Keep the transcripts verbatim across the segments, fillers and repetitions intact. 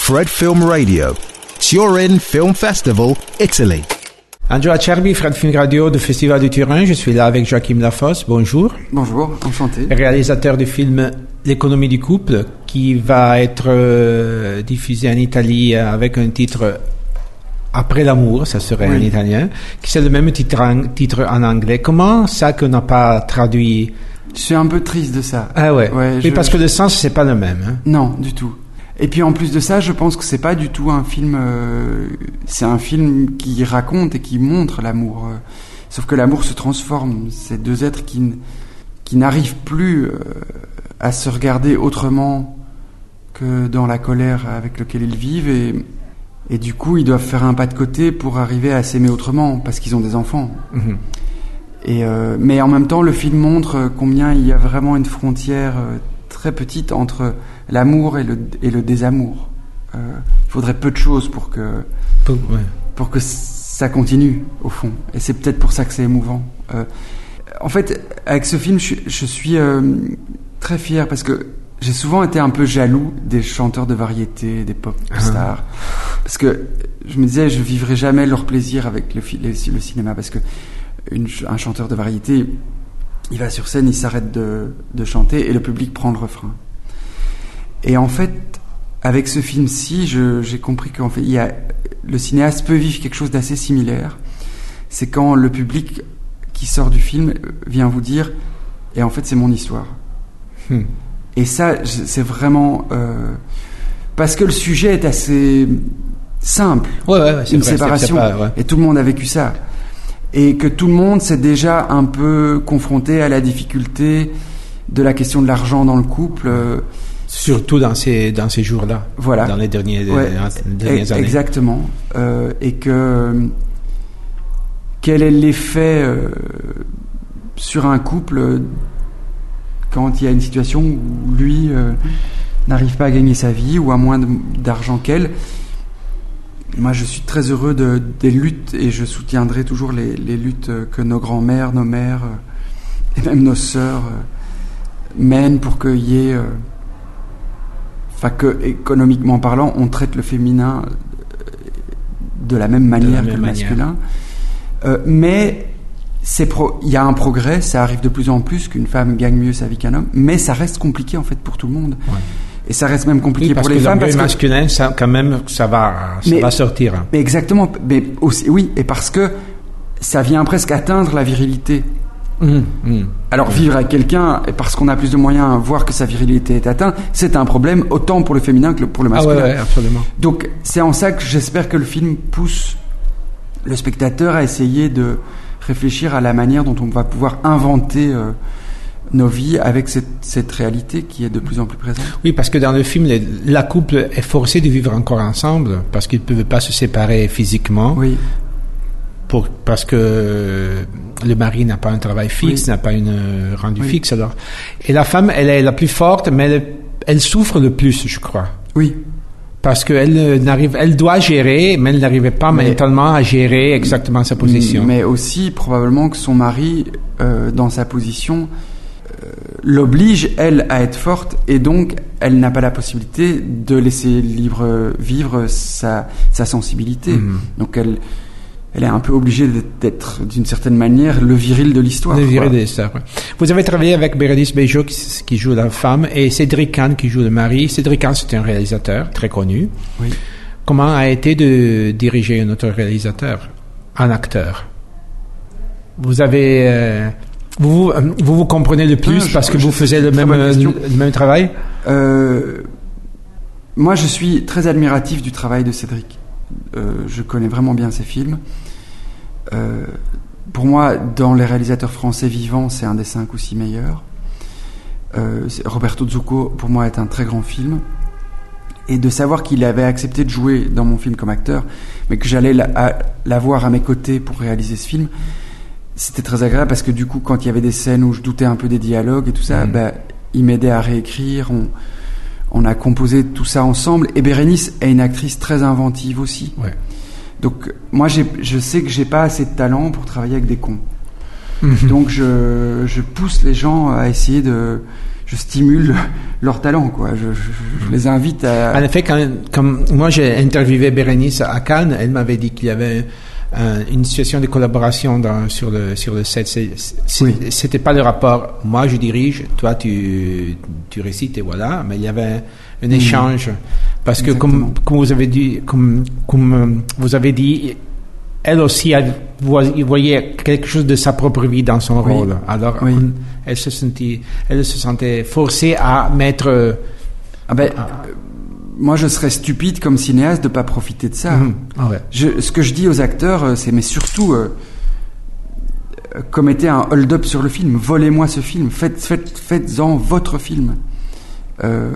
Fred Film Radio, Turin Film Festival, Italy. Andrew Acerbi, Fred Film Radio du Festival de Turin. Je suis là avec Joachim Lafosse. Bonjour. Bonjour, enchanté. Réalisateur du film L'économie du couple, qui va être euh, diffusé en Italie avec un titre Après l'amour, ça serait oui. en italien, qui c'est le même titre en, titre en anglais. Comment ça qu'on n'a pas traduit? Je suis un peu triste de ça. Ah ouais. ouais oui, je... parce que le sens c'est pas le même. Hein. Non, du tout. Et puis en plus de ça, je pense que c'est pas du tout un film. Euh, c'est un film qui raconte et qui montre l'amour. Euh, sauf que l'amour se transforme. C'est deux êtres qui qui n'arrivent plus euh, à se regarder autrement que dans la colère avec laquelle ils vivent et et du coup ils doivent faire un pas de côté pour arriver à s'aimer autrement parce qu'ils ont des enfants. Mmh. Et euh, mais en même temps, le film montre combien il y a vraiment une frontière euh, très petite entre l'amour et le, et le désamour. Euh, il faudrait peu de choses pour que, pour, ouais. pour que ça continue, au fond. Et c'est peut-être pour ça que c'est émouvant. Euh, en fait, avec ce film, je, je suis euh, très fier parce que j'ai souvent été un peu jaloux des chanteurs de variété, des pop stars. Ah. Parce que je me disais, je vivrai jamais leur plaisir avec le, le, le cinéma. Parce que une, un chanteur de variété, il va sur scène, il s'arrête de, de chanter et le public prend le refrain. Et en fait, avec ce film-ci, je, j'ai compris qu'en fait, il y a, le cinéaste peut vivre quelque chose d'assez similaire. C'est quand le public qui sort du film vient vous dire « Et en fait, c'est mon histoire. Hmm. » Et ça, c'est vraiment... Euh, parce que le sujet est assez simple. Ouais, ouais, ouais, c'est une vrai, séparation. C'est, c'est pas, ouais. Et tout le monde a vécu ça. Et que tout le monde s'est déjà un peu confronté à la difficulté de la question de l'argent dans le couple. Surtout dans ces, dans ces jours-là. Voilà. Dans les, derniers, ouais, les dernières années. Exactement. Euh, et que... Quel est l'effet euh, sur un couple quand il y a une situation où lui euh, n'arrive pas à gagner sa vie ou a moins de, d'argent qu'elle. Moi, je suis très heureux de, des luttes et je soutiendrai toujours les, les luttes que nos grands-mères, nos mères euh, et même nos sœurs euh, mènent pour qu'il y ait... Enfin, euh, que, économiquement parlant, on traite le féminin de la même manière la même que le manière. masculin. Euh, mais c'est pro- il y a un progrès, ça arrive de plus en plus qu'une femme gagne mieux sa vie qu'un homme, mais ça reste compliqué en fait pour tout le monde. Ouais. Et ça reste même compliqué oui, pour les que femmes parce que masculin, ça quand même, ça va, ça mais, va sortir. Hein. Mais exactement, mais aussi, oui, et parce que ça vient presque atteindre la virilité. Mmh, mmh. Alors mmh. vivre avec quelqu'un, et parce qu'on a plus de moyens, voir que sa virilité est atteinte, c'est un problème autant pour le féminin que pour le masculin. Ah ouais, ouais, absolument. Donc c'est en ça que j'espère que le film pousse le spectateur à essayer de réfléchir à la manière dont on va pouvoir inventer euh, nos vies avec cette, cette réalité qui est de plus en plus présente. Oui, parce que dans le film, la couple est forcée de vivre encore ensemble parce qu'ils ne peuvent pas se séparer physiquement. Oui. Pour, parce que le mari n'a pas un travail fixe, oui. n'a pas une rendu oui. fixe. Alors. Et la femme, elle est la plus forte, mais elle, elle souffre le plus, je crois. Oui. Parce qu'elle n'arrive, elle doit gérer, mais elle n'arrivait pas mais, mentalement à gérer exactement sa position. Mais aussi, probablement que son mari, euh, dans sa position, euh, l'oblige, elle, à être forte, et donc, elle n'a pas la possibilité de laisser libre vivre sa, sa sensibilité. Mmh. Donc, elle, elle est un peu obligée d'être, d'une certaine manière, le viril de l'histoire. Le viril de l'histoire, oui. Vous avez travaillé avec Bérénice Bejo, qui, qui joue la femme, et Cédric Kahn, qui joue le mari. Cédric Kahn, c'est un réalisateur très connu. Oui. Comment a été de diriger un autre réalisateur, un acteur? Vous avez... Euh, vous, vous vous comprenez le plus ah, parce je, que je, vous faisiez le même, le même travail? euh, Moi, je suis très admiratif du travail de Cédric. Euh, je connais vraiment bien ses films. Euh, pour moi, dans les réalisateurs français vivants, c'est un des cinq ou six meilleurs. Euh, Roberto Zucco, pour moi, est un très grand film. Et de savoir qu'il avait accepté de jouer dans mon film comme acteur, mais que j'allais l'avoir à mes côtés pour réaliser ce film, c'était très agréable parce que du coup, quand il y avait des scènes où je doutais un peu des dialogues et tout ça, mmh. bah, il m'aidait à réécrire. On, On a composé tout ça ensemble. Et Bérénice est une actrice très inventive aussi. Ouais. Donc, moi, j'ai, je sais que j'ai pas assez de talent pour travailler avec des cons. Mmh. Donc je, je pousse les gens à essayer de... Je stimule leur talent, quoi. Je, je, je les invite à... En effet, quand, comme moi j'ai interviewé Bérénice à Cannes, elle m'avait dit qu'il y avait un, une situation de collaboration dans, sur le sur le set. C'est, c'est, oui. C'était pas le rapport. Moi je dirige, toi tu tu récites et voilà. Mais il y avait un échange mmh. parce que comme comme vous avez dit, comme comme vous avez dit. Elle aussi, elle voyait quelque chose de sa propre vie dans son oui. rôle. Alors, oui. on, elle se sentait, elle se sentait forcée à mettre. Ah ben, à... moi, je serais stupide comme cinéaste de pas profiter de ça. Mmh. Ah ouais. Je, ce que je dis aux acteurs, c'est mais surtout euh, commettez un hold-up sur le film. Volez-moi ce film. Faites, faites, faites-en votre film. Euh,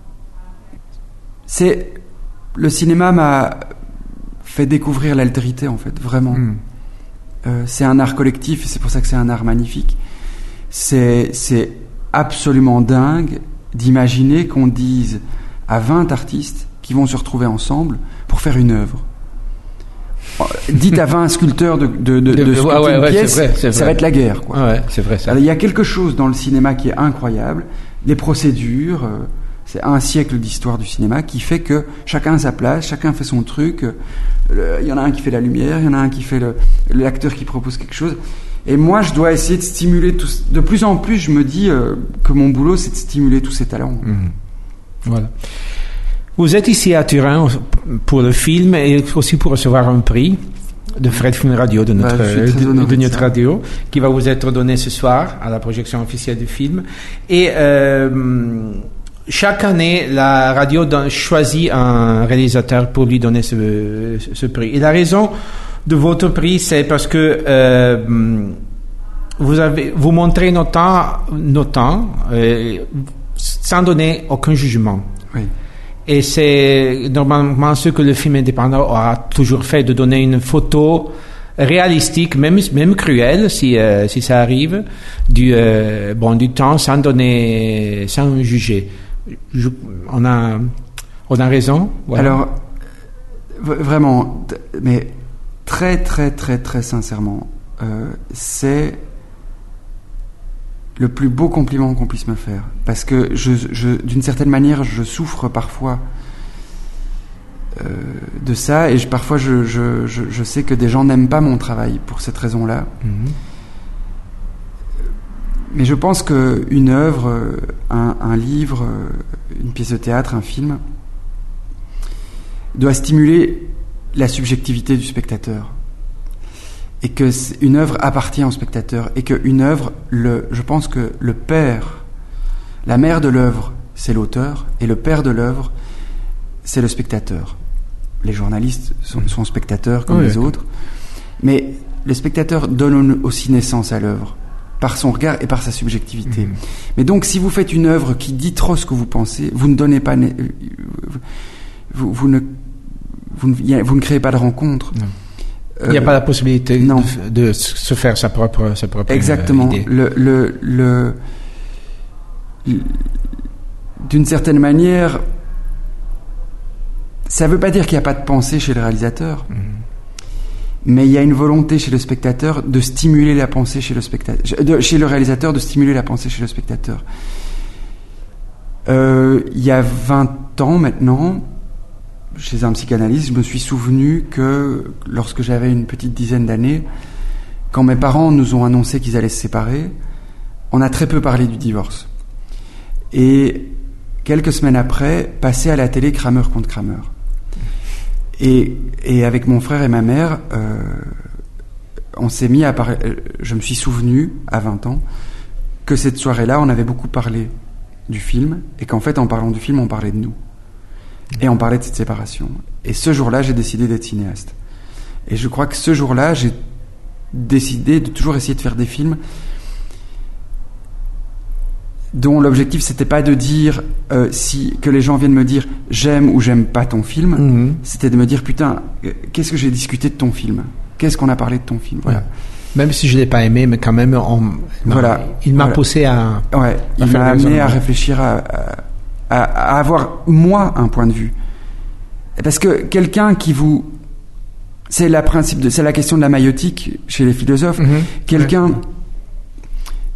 c'est le cinéma m'a fait découvrir l'altérité, en fait, vraiment. Mm. Euh, c'est un art collectif, et c'est pour ça que c'est un art magnifique. C'est, c'est absolument dingue d'imaginer qu'on dise à vingt artistes qui vont se retrouver ensemble pour faire une œuvre. Dites à vingt sculpteurs de, de, de, de sculpter ouais, ouais, une ouais, pièce, c'est vrai, c'est ça vrai. va être la guerre, quoi. Ouais, c'est vrai, ça. Alors, il y a quelque chose dans le cinéma qui est incroyable, les procédures... Euh, c'est un siècle d'histoire du cinéma qui fait que chacun a sa place, chacun fait son truc. Il y en a un qui fait la lumière, il y en a un qui fait le, l'acteur qui propose quelque chose. Et moi, je dois essayer de stimuler tous. De plus en plus, je me dis euh, que mon boulot, c'est de stimuler tous ces talents. Mmh. Voilà. Vous êtes ici à Turin pour le film et aussi pour recevoir un prix de Fred Film Radio, de notre, bah, de, de notre radio, qui va vous être donné ce soir à la projection officielle du film. Et euh, chaque année, la radio donne, choisit un réalisateur pour lui donner ce, ce prix. Et la raison de votre prix, c'est parce que euh, vous avez, vous montrez nos temps, nos temps euh, sans donner aucun jugement. Oui. Et c'est normalement ce que le film indépendant a toujours fait, de donner une photo réalistique, même même cruelle si euh, si ça arrive, du euh, bon du temps sans donner, sans juger. Je, on a on a raison. Voilà. Alors v- vraiment, t- mais très très très très sincèrement, euh, c'est le plus beau compliment qu'on puisse me faire, parce que je, je, d'une certaine manière, je souffre parfois euh, de ça, et je, parfois je, je, je, je sais que des gens n'aiment pas mon travail pour cette raison-là. Mmh. Mais je pense qu'une œuvre, un, un livre, une pièce de théâtre, un film, doit stimuler la subjectivité du spectateur. Et que une œuvre appartient au spectateur, et qu'une œuvre, le, je pense que le père, la mère de l'œuvre, c'est l'auteur, et le père de l'œuvre, c'est le spectateur. Les journalistes sont, sont spectateurs comme oui, les autres, mais le spectateur donne aussi naissance à l'œuvre, par son regard et par sa subjectivité. Mmh. Mais donc, si vous faites une œuvre qui dit trop ce que vous pensez, vous ne donnez pas, vous, vous ne, vous ne, vous ne créez pas de rencontre. Non. Il n'y a euh, pas la possibilité de, de se faire sa propre, sa propre Exactement. idée. Le, le, le, le, d'une certaine manière, ça ne veut pas dire qu'il n'y a pas de pensée chez le réalisateur, mmh. mais il y a une volonté chez le spectateur de stimuler la pensée chez le spectateur, de, chez le réalisateur de stimuler la pensée chez le spectateur. Euh, il y a vingt ans maintenant, chez un psychanalyste, je me suis souvenu que lorsque j'avais une petite dizaine d'années, quand mes parents nous ont annoncé qu'ils allaient se séparer, on a très peu parlé du divorce. Et quelques semaines après, passait à la télé Kramer contre Kramer. Et, et avec mon frère et ma mère, euh, on s'est mis à parler. Je me suis souvenu, à vingt ans, que cette soirée-là, on avait beaucoup parlé du film, et qu'en fait, en parlant du film, on parlait de nous. Et on parlait de cette séparation. Et ce jour-là, j'ai décidé d'être cinéaste. Et je crois que ce jour-là, j'ai décidé de toujours essayer de faire des films dont l'objectif, c'était pas de dire euh, si que les gens viennent me dire j'aime ou j'aime pas ton film. Mm-hmm. C'était de me dire putain, qu'est-ce que j'ai discuté de ton film ? Qu'est-ce qu'on a parlé de ton film ? Voilà. Ouais. Même si je l'ai pas aimé, mais quand même, on, voilà. non, il m'a voilà. poussé à. Ouais. Il m'a amené à réfléchir à, à À, à avoir, moi, un point de vue. Parce que quelqu'un qui vous... C'est la, principe de, c'est la question de la maïotique chez les philosophes. Mmh. Quelqu'un ouais.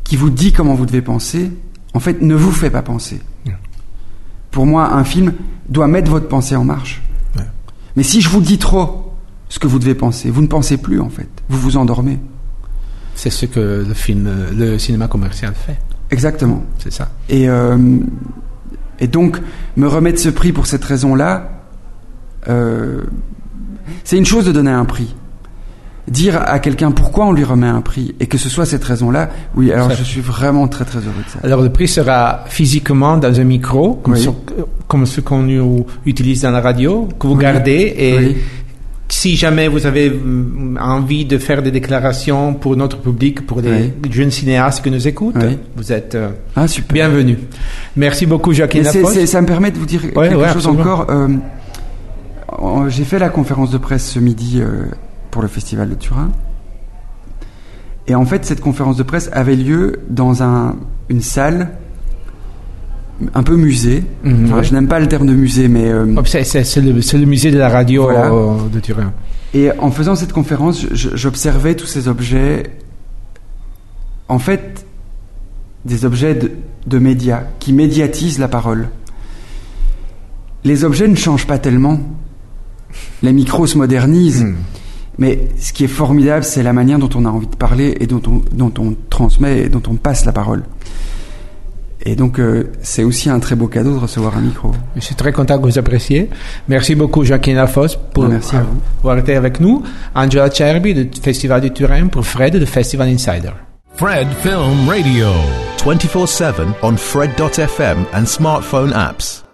qui vous dit comment vous devez penser, en fait, ne vous fait pas penser. Ouais. Pour moi, un film doit mettre votre pensée en marche. Ouais. Mais si je vous dis trop ce que vous devez penser, vous ne pensez plus, en fait. Vous vous endormez. C'est ce que le film, le cinéma commercial fait. Exactement. C'est ça. Et, euh, et donc, me remettre ce prix pour cette raison-là, euh, c'est une chose de donner un prix. Dire à quelqu'un pourquoi on lui remet un prix et que ce soit cette raison-là, oui, alors ça, je suis vraiment très très heureux de ça. Alors le prix sera physiquement dans un micro, comme, oui. sur, comme ce qu'on utilise dans la radio, que vous oui. gardez et oui. si jamais vous avez envie de faire des déclarations pour notre public, pour les oui. jeunes cinéastes qui nous écoutent, oui. vous êtes euh, ah, super. bienvenus. Merci beaucoup, Jacqueline Lafosse. Ça me permet de vous dire ouais, quelque ouais, chose absolument. encore. Euh, j'ai fait la conférence de presse ce midi euh, pour le Festival de Turin. Et en fait, cette conférence de presse avait lieu dans un, une salle un peu musée. Mmh, enfin, ouais. Je n'aime pas le terme de musée, mais... Euh, oh, c'est, c'est, c'est, le, c'est le musée de la radio voilà. euh, de Turin. Et en faisant cette conférence, je, j'observais tous ces objets, en fait, des objets de, de médias, qui médiatisent la parole. Les objets ne changent pas tellement. Les micros se modernisent. Mmh. Mais ce qui est formidable, c'est la manière dont on a envie de parler et dont on, dont on transmet et dont on passe la parole. Et donc, euh, c'est aussi un très beau cadeau de recevoir un micro. Je suis très content que vous appréciez. Merci beaucoup, Jacqueline Lafosse, pour ah, merci à vous. avoir été avec nous. Angela Cerbi, du Festival du Turin, pour Fred, du Festival Insider. Fred Film Radio. twenty-four seven on Fred dot f m and smartphone apps.